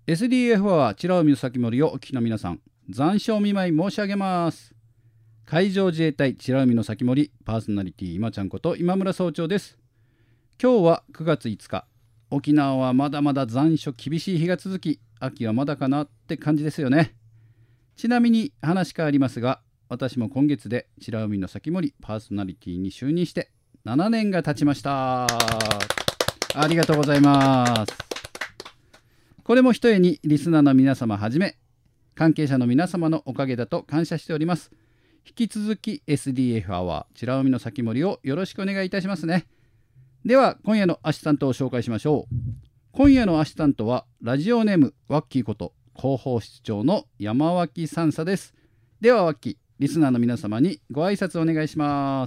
SDF はチラ海の先森をお聞きの皆さん、残暑見舞い申し上げます。海上自衛隊チラ海の先森パーソナリティ今ちゃんこと今村総長です。今日は9月5日。沖縄はまだまだ残暑厳しい日が続き、秋はまだかなって感じですよね。ちなみに話変わりますが、私も今月でチラ海の先森パーソナリティに就任して7年が経ちました。ありがとうございます。これもひとえにリスナーの皆様はじめ関係者の皆様のおかげだと感謝しております。引き続き SDF アワーチラ海の先森をよろしくお願いいたしますね。では今夜のアシスタントを紹介しましょう。今夜のアシスタントはラジオネームワッキーこと広報室長の山脇三佐です。ではワッキー、リスナーの皆様にご挨拶お願いします。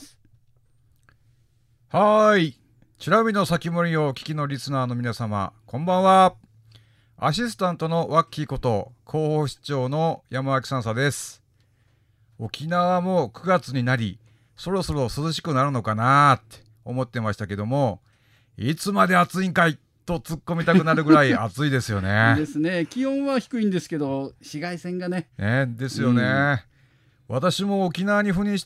はーい、チラ海の先森をお聞きのリスナーの皆様、こんばんは。アシスタントのワッキーこと広報室長の山脇三佐です。沖縄も9月になり、そろそろ涼しくなるのかなって思ってましたけども、いつまで暑いんかいと突っ込みたくなるぐらい暑いですよね。 ですね。気温は低いんですけど紫外線がね。 ですよね。私も沖縄に赴任して、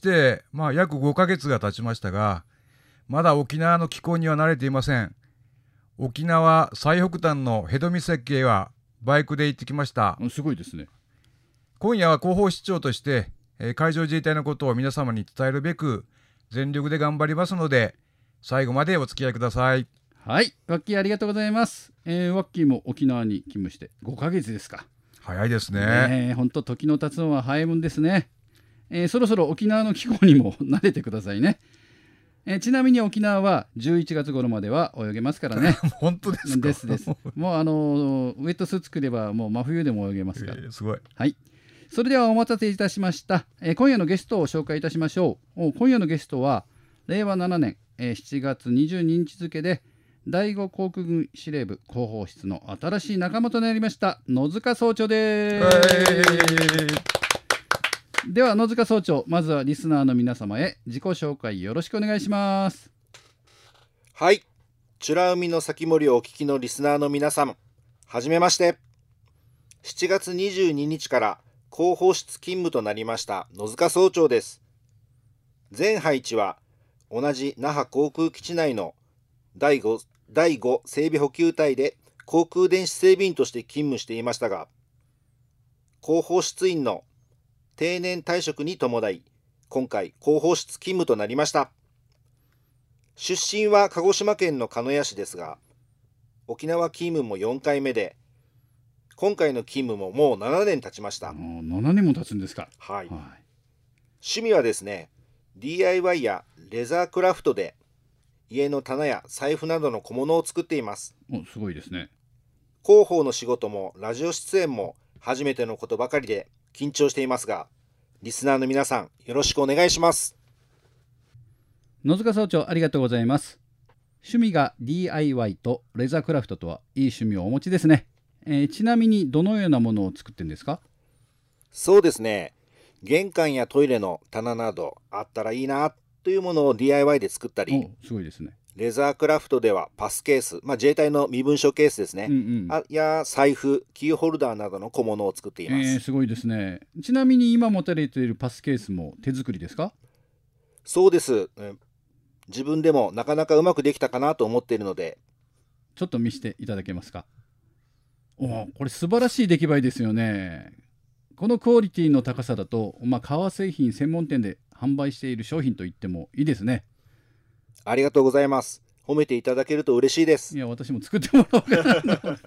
約5ヶ月が経ちましたが、まだ沖縄の気候には慣れていません。沖縄最北端の辺戸岬へはバイクで行ってきました。 すごいですね。 今夜は広報室長として海上自衛隊のことを皆様に伝えるべく全力で頑張りますので、最後までお付き合いください。 はい、ワッキーありがとうございます。ワッキーも沖縄に勤務して5ヶ月ですか。 早いですね。 本当時の経つのは早いもんですね。そろそろ沖縄の気候にも慣れてくださいね。ちなみに沖縄は11月頃までは泳げますからね。 本当ですか？ ですもうウェットスーツ着ればもう真冬でも泳げますから、 すごい。 はい、それではお待たせいたしました。今夜のゲストを紹介いたしましょう。今夜のゲストは令和7年、7月22日付で第5航空軍司令部広報室の新しい仲間となりました野塚総長です。では野塚総長、まずはリスナーの皆様へ自己紹介よろしくお願いします。 はい、美ら海の先森をお聞きのリスナーの皆様、はじめまして。7月22日から広報室勤務となりました野塚総長です。前配置は同じ那覇航空基地内の第5整備補給隊で航空電子整備員として勤務していましたが、広報室員の定年退職に伴い、今回広報室勤務となりました。出身は鹿児島県の鹿屋市ですが、沖縄勤務も4回目で、今回の勤務ももう7年経ちました。 7年も経つんですか。 はい。趣味はですね、DIY やレザークラフトで家の棚や財布などの小物を作っています。 すごいですね。 広報の仕事もラジオ出演も初めてのことばかりで緊張していますが、リスナーの皆さんよろしくお願いします。 野塚総長ありがとうございます。趣味が DIY とレザークラフトとはいい趣味をお持ちですね。ちなみにどのようなものを作ってんですか？ そうですね、玄関やトイレの棚などあったらいいなというものを DIY で作ったり、 すごいですね。 レザークラフトではパスケース、自衛隊の身分証ケースですね、や財布、キーホルダーなどの小物を作っています。 すごいですね。ちなみに今持たれているパスケースも手作りですか？ そうです。自分でもなかなかうまくできたかなと思っているので、 ちょっと見せていただけますか？これ素晴らしい出来栄えですよね。このクオリティの高さだと、革製品専門店で販売している商品と言ってもいいですね。 ありがとうございます。褒めていただけると嬉しいです。 いや、私も作ってもらおうかなと思って、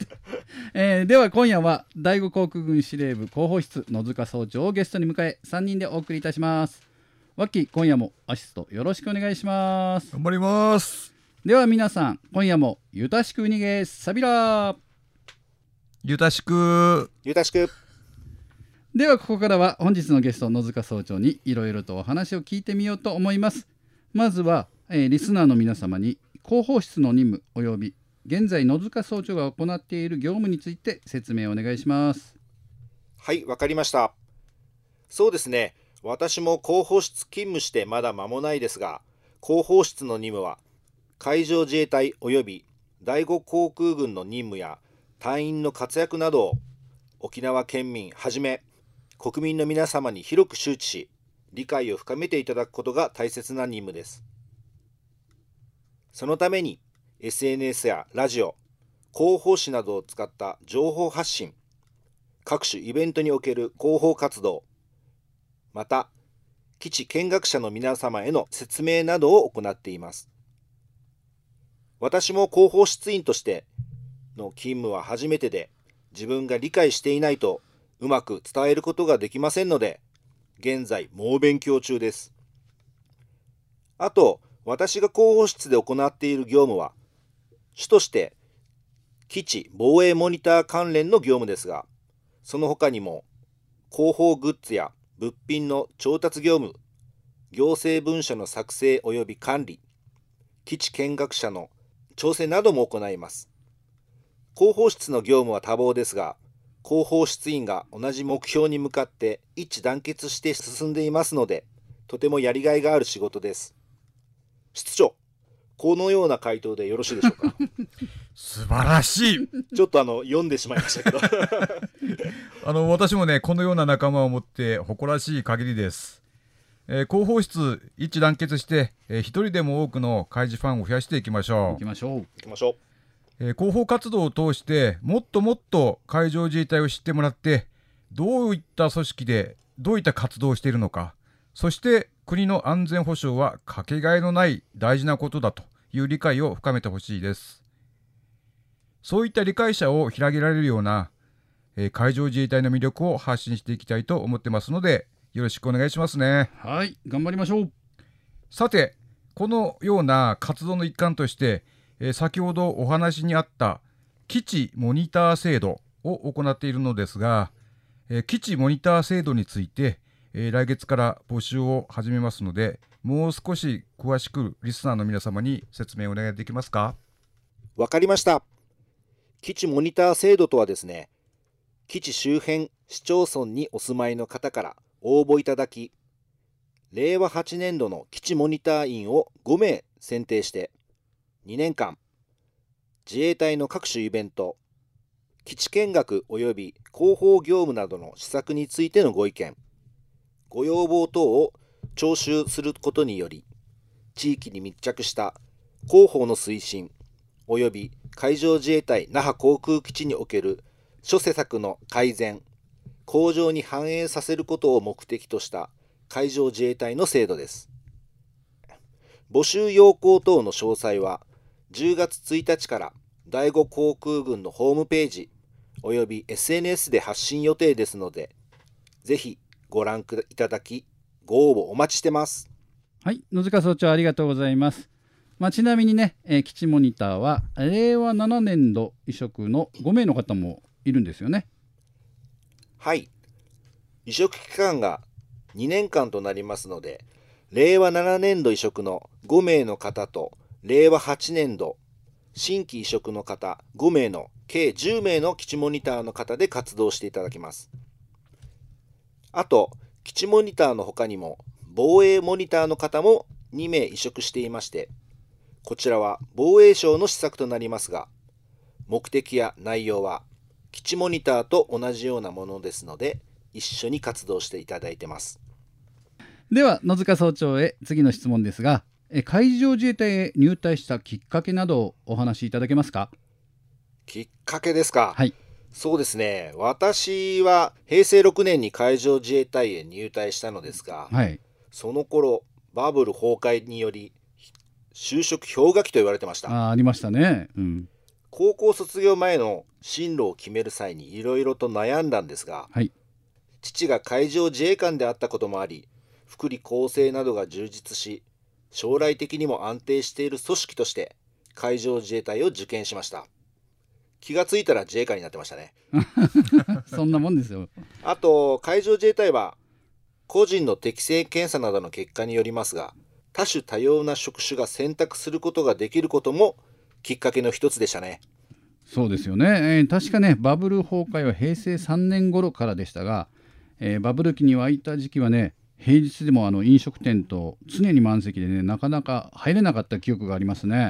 では今夜は第5航空軍司令部広報室野塚総長をゲストに迎え3人でお送りいたします。ワッキー、今夜もアシストよろしくお願いします。 頑張ります。 では皆さん、今夜もゆたしくにげさびら。 ゆたしく。 ゆたしく。 ではここからは本日のゲスト野塚総長にいろいろとお話を聞いてみようと思います。まずは、リスナーの皆様に広報室の任務および現在野塚総長が行っている業務について説明をお願いします。 はい、わかりました。そうですね、私も広報室勤務してまだ間もないですが、広報室の任務は海上自衛隊および第5航空軍の任務や隊員の活躍などを沖縄県民はじめ国民の皆様に広く周知し、理解を深めていただくことが大切な任務です。そのために SNS やラジオ、広報誌などを使った情報発信、各種イベントにおける広報活動、また基地見学者の皆様への説明などを行っています。私も広報室員としての勤務は初めてで、自分が理解していないとうまく伝えることができませんので、現在猛勉強中です。あと、私が広報室で行っている業務は、主として基地防衛モニター関連の業務ですが、その他にも広報グッズや物品の調達業務、行政文書の作成及び管理、基地見学者の調整なども行います。広報室の業務は多忙ですが、広報室員が同じ目標に向かって一致団結して進んでいますので、とてもやりがいがある仕事です。室長、このような回答でよろしいでしょうか。 素晴らしい。 ちょっと読んでしまいましたけど私もね、このような仲間を持って誇らしい限りです。広報室一致団結して、一人でも多くの海事ファンを増やしていきましょう。 行きましょう。 行きましょう。 広報活動を通してもっともっと海上自衛隊を知ってもらって、どういった組織でどういった活動をしているのか、そして国の安全保障はかけがえのない大事なことだという理解を深めてほしいです。そういった理解者を広げられるような、海上自衛隊の魅力を発信していきたいと思ってますので、よろしくお願いしますね。 はい、頑張りましょう。 さて、このような活動の一環として、先ほどお話にあった基地モニター制度を行っているのですが、基地モニター制度について、来月から募集を始めますので、もう少し詳しくリスナーの皆様に説明をお願いできますか。 わかりました。基地モニター制度とはですね、基地周辺市町村にお住まいの方から応募いただき、令和8年度の基地モニター員を5名選定して、2年間、自衛隊の各種イベント、基地見学及び広報業務などの施策についてのご意見、ご要望等を聴取することにより、地域に密着した広報の推進及び海上自衛隊那覇航空基地における諸施策の改善、向上に反映させることを目的とした海上自衛隊の制度です。募集要項等の詳細は、10月1日から第5航空軍のホームページおよび SNS で発信予定ですので、ぜひご覧いただき、ご応募お待ちしてます。 はい、野塚総長ありがとうございます。ちなみにね、基地モニターは令和7年度移植の5名の方もいるんですよね。 はい、移植期間が2年間となりますので、令和7年度移植の5名の方と令和8年度新規移植の方5名の計10名の基地モニターの方で活動していただきます。あと、基地モニターの他にも防衛モニターの方も2名移植していまして、こちらは防衛省の施策となりますが、目的や内容は基地モニターと同じようなものですので、一緒に活動していただいてます。 では野塚総長へ次の質問ですが、海上自衛隊へ入隊したきっかけなどをお話しいただけますか。 きっかけですか。 はい。 そうですね、私は平成6年に海上自衛隊へ入隊したのですが、 はい、 その頃バブル崩壊により就職氷河期と言われてました。 ありましたね、 高校卒業前の進路を決める際にいろいろと悩んだんですが、 はい、 父が海上自衛官であったこともあり、福利厚生などが充実し、将来的にも安定している組織として海上自衛隊を受験しました。気がついたら自衛官になってましたねそんなもんですよ。 あと、海上自衛隊は個人の適性検査などの結果によりますが、多種多様な職種が選択することができることもきっかけの一つでしたね。 そうですよね、確かねバブル崩壊は平成3年頃からでしたが、バブル期に湧いた時期はね、平日でも飲食店と常に満席でね、なかなか入れなかった記憶がありますね。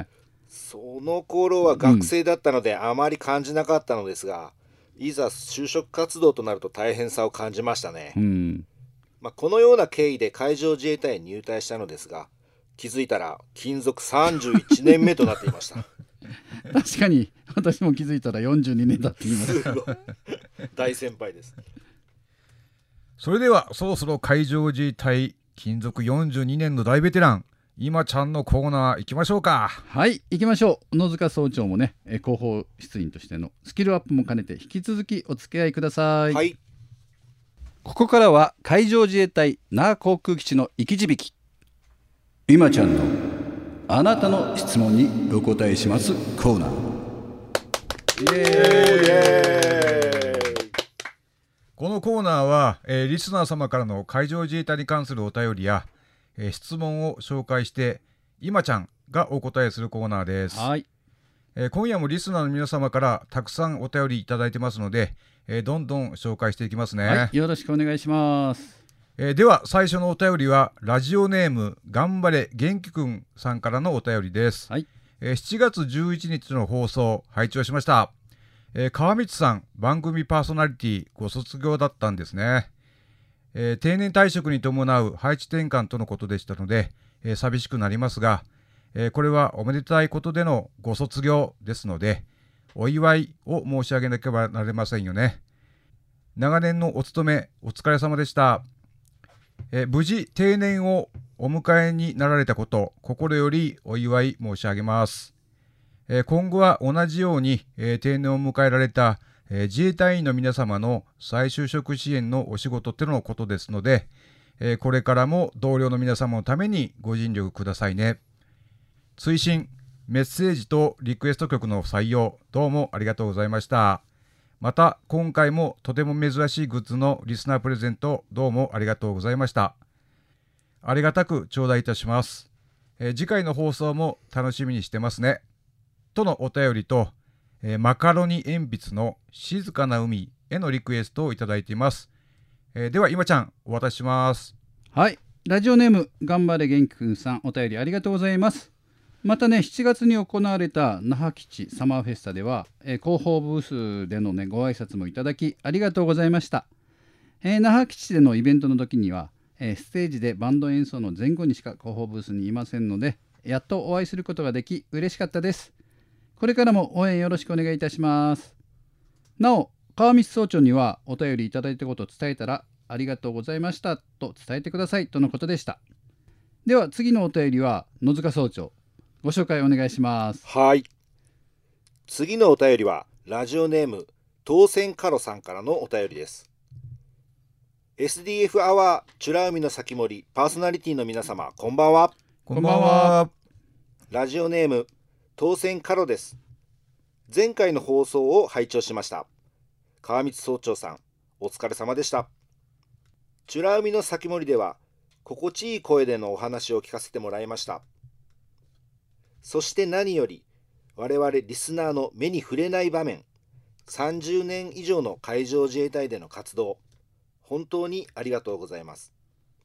その頃は学生だったのであまり感じなかったのですが、いざ就職活動となると大変さを感じましたね。このような経緯で海上自衛隊に入隊したのですが、気づいたら勤続31年目となっていました。 確かに私も気づいたら42年だって言いました。 すごい大先輩です。 それではそろそろ海上自衛隊勤続42年の大ベテラン今ちゃんのコーナー行きましょうか。 はい、行きましょう。小野塚総長もね、広報室員としてのスキルアップも兼ねて引き続きお付き合いください。 はい。 ここからは海上自衛隊那覇航空基地の生き字引。今ちゃんのあなたの質問にお答えしますコーナー。イエーイ。 このコーナーは、リスナー様からの海上自衛隊に関するお便りや、質問を紹介して今ちゃんがお答えするコーナーです。 はい。 今夜もリスナーの皆様からたくさんお便りいただいてますので、どんどん紹介していきますね。 はい、よろしくお願いします。 では最初のお便りはラジオネーム頑張れ元気くんさんからのお便りです。 はい。 7月11日の放送拝聴しました。川光さん番組パーソナリティご卒業だったんですね。定年退職に伴う配置転換とのことでしたので、寂しくなりますが、これはおめでたいことでのご卒業ですのでお祝いを申し上げなければなりませんよね。長年のお勤めお疲れ様でした。無事定年をお迎えになられたこと心よりお祝い申し上げます。今後は同じように、定年を迎えられた、自衛隊員の皆様の再就職支援のお仕事とのことですので、これからも同僚の皆様のためにご尽力くださいね。追伸メッセージとリクエスト曲の採用どうもありがとうございました。また今回もとても珍しいグッズのリスナープレゼントどうもありがとうございました。ありがたく頂戴いたします。次回の放送も楽しみにしてますねとのお便りと、マカロニ鉛筆の静かな海へのリクエストをいただいています。では今ちゃんお渡しします。 はい、ラジオネーム頑張れ元気くんさん、お便りありがとうございます。またね、7月に行われた那覇基地サマーフェスタでは、広報ブースでのねご挨拶もいただきありがとうございました。那覇基地でのイベントの時には、ステージでバンド演奏の前後にしか広報ブースにいませんので、やっとお会いすることができ嬉しかったです。これからも応援よろしくお願いいたします。なお、川光総長にはお便りいただいたことを伝えたらありがとうございましたと伝えてくださいとのことでした。では次のお便りは野塚総長、ご紹介お願いします。 はい。次のお便りはラジオネーム当選カロさんからのお便りです。SDF アワー美ら海の咲森パーソナリティの皆様、こんばんは。 こんばんは。 ラジオネーム当選カロです。前回の放送を拝聴しました。川光総長さん、お疲れ様でした。美ら海の咲森では心地いい声でのお話を聞かせてもらいました。そして何より我々リスナーの目に触れない場面、30年以上の海上自衛隊での活動、本当にありがとうございます。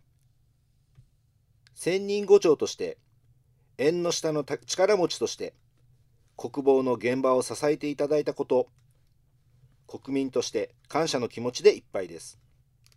専任護長として、縁の下の力持ちとして、国防の現場を支えていただいたこと、国民として感謝の気持ちでいっぱいです。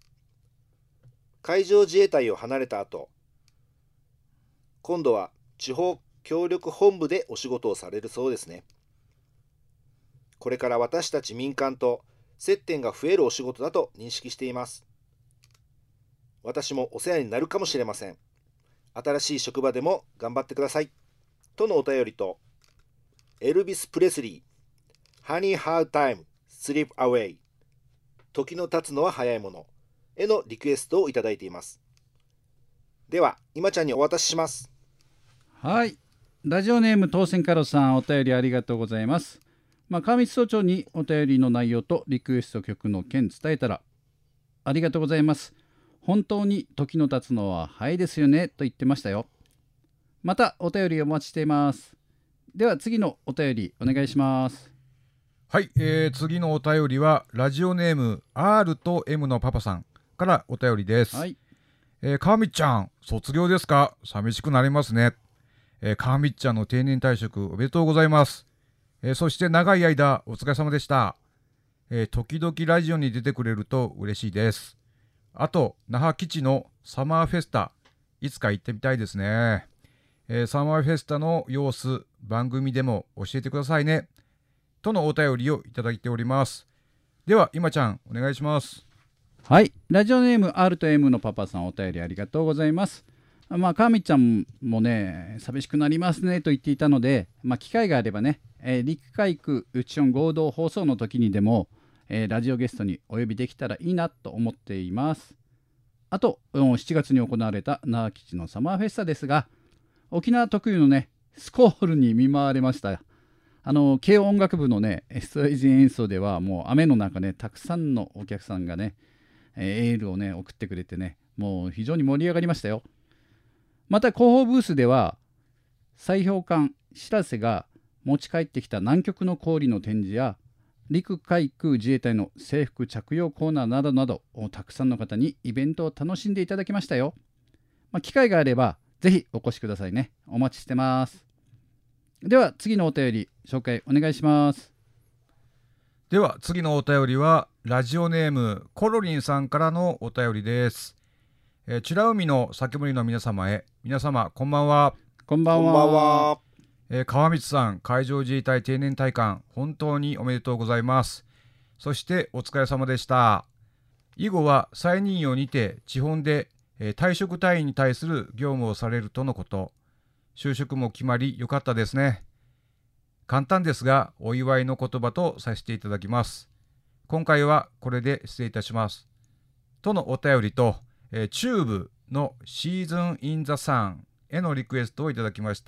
海上自衛隊を離れた後、今度は地方協力本部でお仕事をされるそうですね。これから私たち民間と接点が増えるお仕事だと認識しています。私もお世話になるかもしれません。新しい職場でも頑張ってください。とのお便りと、エルビス・プレスリー、Honey Hard Time, Slip Away、時の経つのは早いものへのリクエストをいただいています。では、今ちゃんにお渡しします。 はい、ラジオネーム当選カロさん、お便りありがとうございます。川光総長にお便りの内容とリクエスト曲の件伝えたら、ありがとうございます。本当に時の経つのは早いですよねと言ってましたよ。またお便りお待ちしています。では次のお便りお願いします。 はい、次のお便りはラジオネーム R と M のパパさんからお便りです。 はい。 川道ちゃん卒業ですか？寂しくなりますね。 川道ちゃんの定年退職おめでとうございます。そして長い間お疲れ様でした。時々ラジオに出てくれると嬉しいです。あと那覇基地のサマーフェスタいつか行ってみたいですね。サマーフェスタの様子番組でも教えてくださいねとのお便りをいただいております。では今ちゃんお願いします。 はい、ラジオネーム R と M のパパさん、お便りありがとうございます。川道ちゃんもね、寂しくなりますねと言っていたので、機会があればね、陸海空宇宙音合同放送の時にでも、ラジオゲストにお呼びできたらいいなと思っています。あと7月に行われた那覇基地のサマーフェスタですが、沖縄特有のねスコールに見舞われました。慶応音楽部のねステージ演奏ではもう雨の中ね、たくさんのお客さんがねエールをね送ってくれてね、もう非常に盛り上がりましたよ。また広報ブースでは砕氷艦しらせが持ち帰ってきた南極の氷の展示や陸海空自衛隊の制服着用コーナーなどなど、たくさんの方にイベントを楽しんでいただきましたよ。機会があればぜひお越しくださいね。お待ちしてます。では次のお便り紹介お願いします。 では次のお便りはラジオネームコロリンさんからのお便りです。美ら海の酒盛りの皆様へ、皆様こんばんは。 こんばんは。 川道さん、海上自衛隊定年退官本当におめでとうございます。そしてお疲れ様でした。以後は再任用にて地方で退職隊員に対する業務をされるとのこと。就職も決まりよかったですね。簡単ですがお祝いの言葉とさせていただきます。今回はこれで失礼いたしますとのお便りと、チューブのシーズンインザサンへのリクエストをいただきました。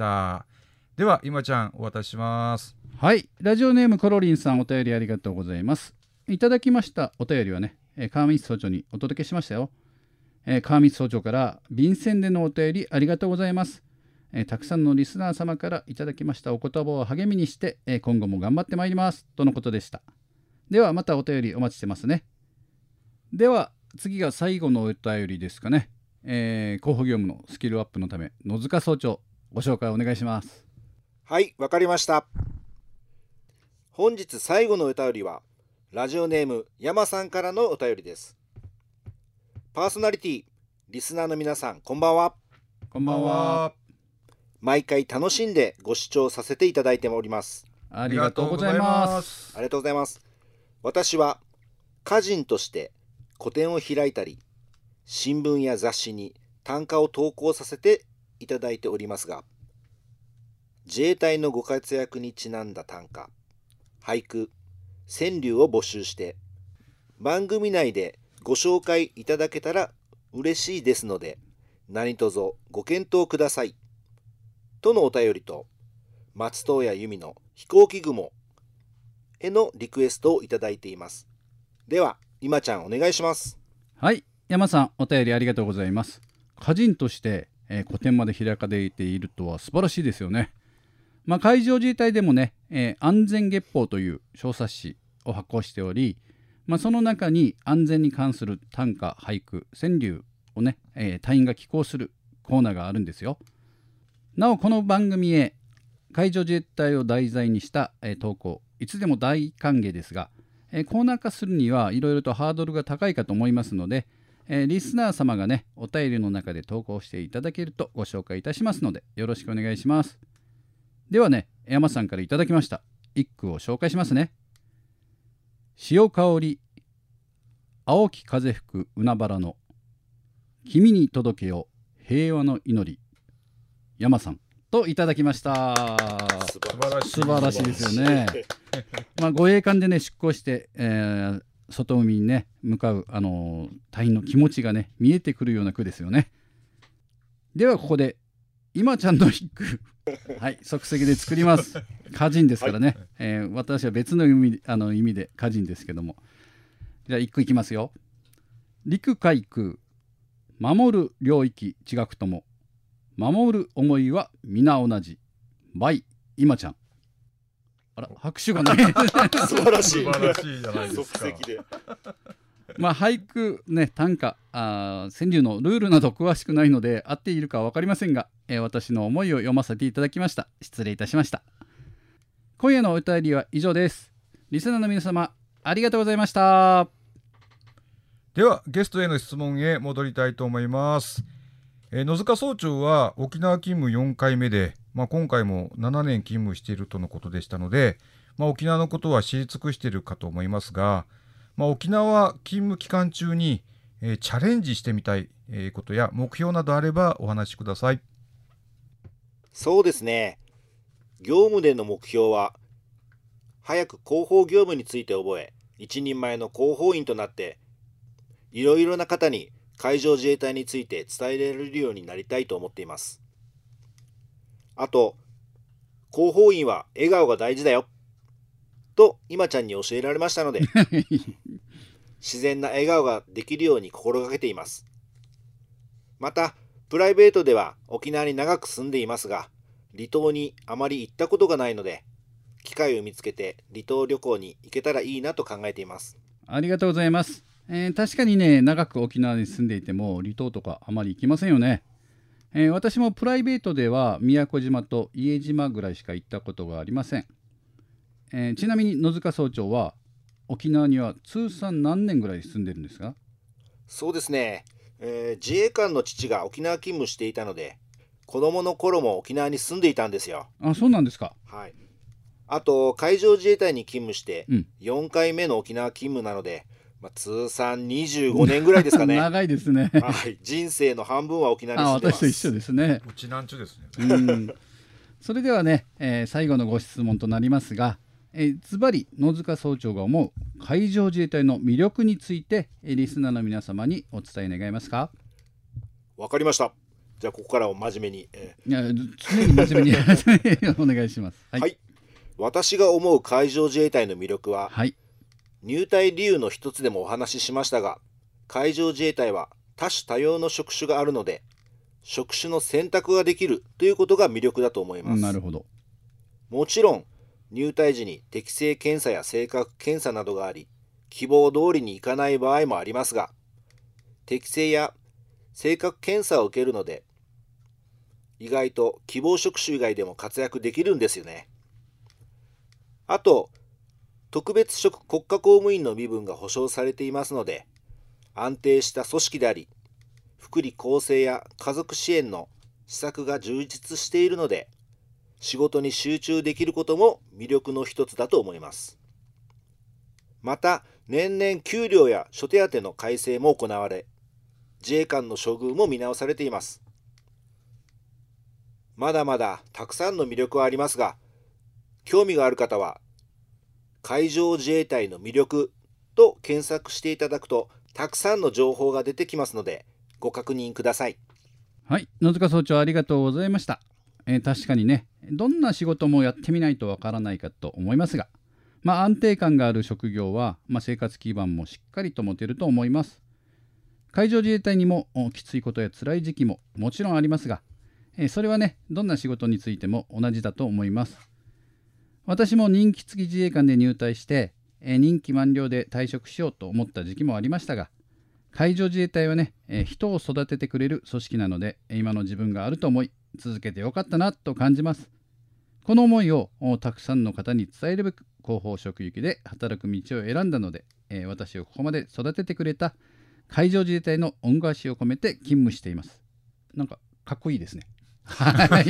では今ちゃんお渡しします。 はい、ラジオネームコロリンさん、お便りありがとうございます。いただきましたお便りはね、川道総長にお届けしましたよ。川道総長から便箋でのお便りありがとうございます。たくさんのリスナー様からいただきましたお言葉を励みにして、今後も頑張ってまいりますとのことでした。ではまたお便りお待ちしてますね。では次が最後のお便りですかね。広報業務のスキルアップのため野塚総長、ご紹介お願いします。 はい、わかりました。本日最後のお便りはラジオネーム山さんからのお便りです。パーソナリティリスナーの皆さん、こんばんは。 こんばんは。 毎回楽しんでご視聴させていただいております。 ありがとうございます。 ありがとうございます。私は歌人として個展を開いたり、新聞や雑誌に短歌を投稿させていただいておりますが、自衛隊のご活躍にちなんだ短歌、俳句、川柳を募集して番組内でご紹介いただけたら嬉しいですので、何卒ご検討くださいとのお便りと、松任谷由実の飛行機雲へのリクエストをいただいています。では今ちゃんお願いします。 はい、山さん、お便りありがとうございます。歌人として、個展まで開かれているとは素晴らしいですよね。海上自衛隊でもね、安全月報という小冊子を発行しており、その中に安全に関する短歌、俳句、川柳をね、隊員が寄稿するコーナーがあるんですよ。なおこの番組へ海上自衛隊を題材にした、投稿いつでも大歓迎ですが、コーナー化するにはいろいろとハードルが高いかと思いますので、リスナー様がねお便りの中で投稿していただけるとご紹介いたしますのでよろしくお願いします。ではね、山さんからいただきました一句を紹介しますね。潮香り青き風吹く海原の君に届けよ平和の祈り、山さんといただきました。素晴らしいですよね。護衛艦でね出港して、外海にね向かう隊員の気持ちがね見えてくるような句ですよね。ではここで今ちゃんの一句はい、即席で作ります。歌人ですからね、私は別の意味で歌人ですけども、じゃあ一句いきますよ。陸海空守る領域違くとも守る思いは皆同じ by 今ちゃん。あら拍手がない素晴らしい素晴らしいじゃないですか。 即席で俳句ね、短歌、川柳のルールなど詳しくないので合っているかは分かりませんが、私の思いを読ませていただきました。失礼いたしました。今夜のお便りは以上です。リスナーの皆様、ありがとうございました。 ではゲストへの質問へ戻りたいと思います。野塚総長は沖縄勤務4回目で、今回も7年勤務しているとのことでしたので、沖縄のことは知り尽くしているかと思いますが、沖縄勤務期間中に、チャレンジしてみたい、ことや目標などあればお話しください。 そうですね。業務での目標は、早く広報業務について覚え、一人前の広報員となって、いろいろな方に海上自衛隊について伝えられるようになりたいと思っています。あと、広報員は笑顔が大事だよと今ちゃんに教えられましたので自然な笑顔ができるように心がけています。またプライベートでは沖縄に長く住んでいますが、離島にあまり行ったことがないので、機会を見つけて離島旅行に行けたらいいなと考えています。 ありがとうございます。確かにね、長く沖縄に住んでいても離島とかあまり行きませんよね。私もプライベートでは宮古島と伊江島ぐらいしか行ったことがありません。ちなみに野塚総長は沖縄には通算何年ぐらい住んでるんですか？ そうですね、自衛官の父が沖縄勤務していたので、子供の頃も沖縄に住んでいたんですよ。 あ、そうなんですか。 はい。あと海上自衛隊に勤務してうん、 4回目の沖縄勤務なので、通算25年ぐらいですかね。 長いですね。 はい、人生の半分は沖縄に住んでます。 私と一緒ですね。 うちなんちゅですね。 それではね、最後のご質問となりますが、ズバリ野塚総長が思う海上自衛隊の魅力について、リスナーの皆様にお伝え願えますか？ わかりました。じゃあここからは真面目に、 いや、常に真面目にお願いします。はい、 はい、私が思う海上自衛隊の魅力は、 はい、 入隊理由の一つでもお話ししましたが、海上自衛隊は多種多様の職種があるので、職種の選択ができるということが魅力だと思います。 なるほど。 もちろん入隊時に適性検査や性格検査などがあり、希望通りにいかない場合もありますが、適性や性格検査を受けるので、意外と希望職種以外でも活躍できるんですよね。あと、特別職国家公務員の身分が保障されていますので、安定した組織であり、福利厚生や家族支援の施策が充実しているので、仕事に集中できることも魅力の一つだと思います。また、年々給料や諸手当の改正も行われ、自衛官の処遇も見直されています。まだまだたくさんの魅力はありますが、興味がある方は、海上自衛隊の魅力と検索していただくと、たくさんの情報が出てきますので、ご確認ください。 はい、野塚総長ありがとうございました。確かにね、どんな仕事もやってみないとわからないかと思いますが、安定感がある職業は、生活基盤もしっかりと持てると思います。海上自衛隊にもきついことや辛い時期ももちろんありますが、それはね、どんな仕事についても同じだと思います。私も任期付き自衛官で入隊して、任期満了で退職しようと思った時期もありましたが、海上自衛隊はね、人を育ててくれる組織なので、今の自分があると思い続けてよかったなと感じます。この思いをたくさんの方に伝えるべく広報職域で働く道を選んだので、私をここまで育ててくれた海上自衛隊の恩返しを込めて勤務しています。なんかかっこいいですね。はい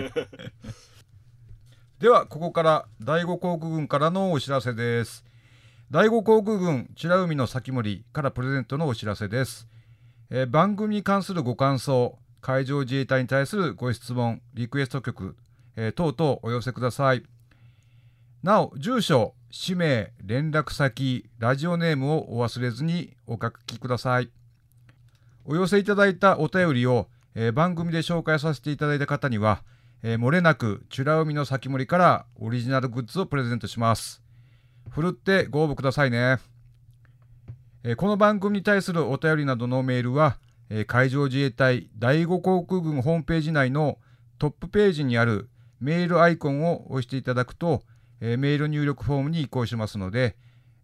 ではここから第5航空軍からのお知らせです。第5航空軍美ら海の咲森からプレゼントのお知らせです。番組に関するご感想、海上自衛隊に対するご質問、リクエスト曲、等々お寄せください。なお、住所、氏名、連絡先、ラジオネームをお忘れずにお書きください。お寄せいただいたお便りを、番組で紹介させていただいた方には、漏れなく美ら海の咲森からオリジナルグッズをプレゼントします。ふるってご応募くださいね。この番組に対するお便りなどのメールは、海上自衛隊第5航空軍ホームページ内のトップページにあるメールアイコンを押していただくと、メール入力フォームに移行しますので、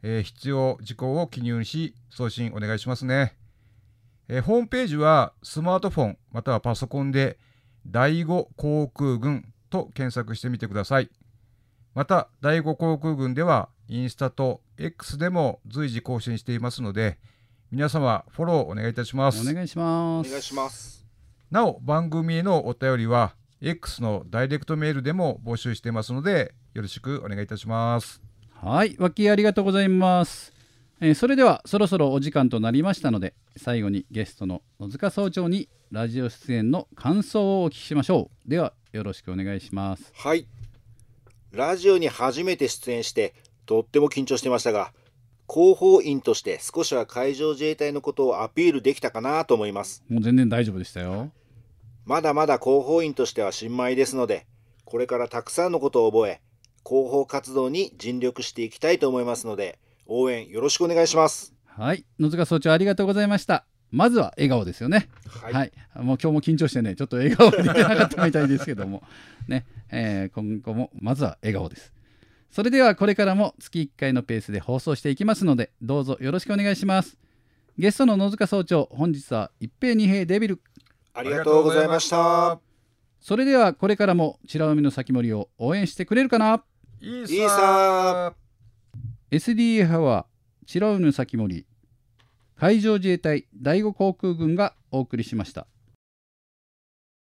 必要事項を記入し送信お願いしますね。ホームページはスマートフォンまたはパソコンで第5航空軍と検索してみてください。また第5航空軍ではインスタと X でも随時更新していますので、皆様フォローお願いいたします。 お願いします。 お願いします。 なお番組へのお便りは X のダイレクトメールでも募集していますので、よろしくお願いいたします。 はい、わきありがとうございます。それではそろそろお時間となりましたので、最後にゲストの野塚総長にラジオ出演の感想をお聞きしましょう。ではよろしくお願いします。 はい。ラジオに初めて出演してとっても緊張してましたが、広報員として少しは海上自衛隊のことをアピールできたかなと思います。 もう全然大丈夫でしたよ。 まだまだ広報員としては新米ですので、これからたくさんのことを覚え、広報活動に尽力していきたいと思いますので、応援よろしくお願いします。 はい、野塚総長ありがとうございました。まずは笑顔ですよね。 はい、 はい、もう今日も緊張してね、ちょっと笑顔できなかったみたいですけどもね、今後もまずは笑顔です。それではこれからも月1回のペースで放送していきますので、どうぞよろしくお願いします。ゲストの野塚総長、本日は一平二平デビルありがとうございました。 それではこれからも白海の咲森を応援してくれるかな。 いいさー。 SDA 派は白海の咲森海上自衛隊第5航空軍がお送りしました。